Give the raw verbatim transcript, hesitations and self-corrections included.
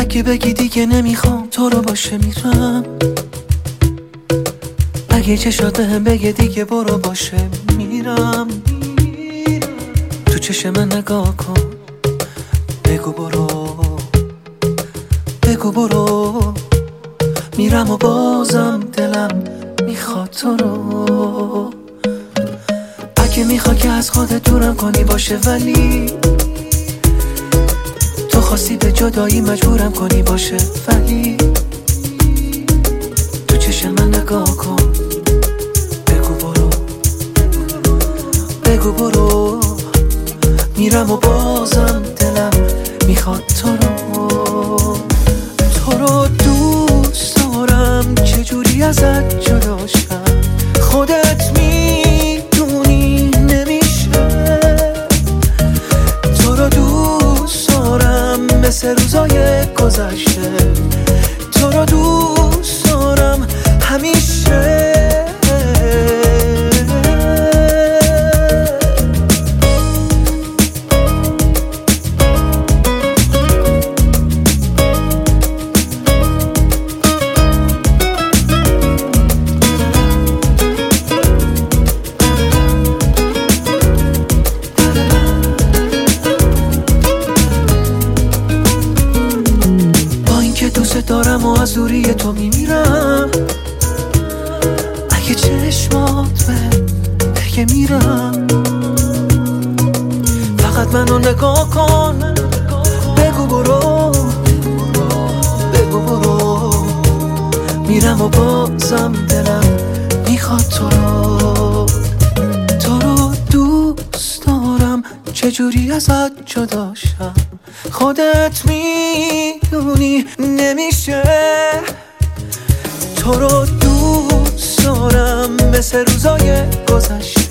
اگه بگی دیگه نمیخوام تو رو باشه میرم، اگه چشات بهم بگه دیگه برو باشه میرم، تو چشم من نگاه کن بگو برو، بگو برو، میرم و بازم دلم میخواد تو رو. اگه میخواد که از خودت دورم کنی باشه، ولی تو خواستی به جدایی مجبورم کنی باشه، ولی تو چشم من نگاه کن بگو برو، بگو برو، میرم و بازم دلم میخواد تو رو. تو رو دوست دارم چجوری ازت جدا شم، خودت میدونی نمیشه. تو رو دوست دارم مثل روزای گذشته، تو رو دوست دارم همیشه. دوست دارم و از دوری تو میمیرم، اگه چشمات به بگه میرم، فقط منو نگاه کن بگو برو، بگو برو، میرم و بازم دلم میخواد تو رو. تو رو دوست دارم چجوری ازت جدا شم، خودت میدونی نمیشه. تو رو دوست دارم مثل روزای گذشته،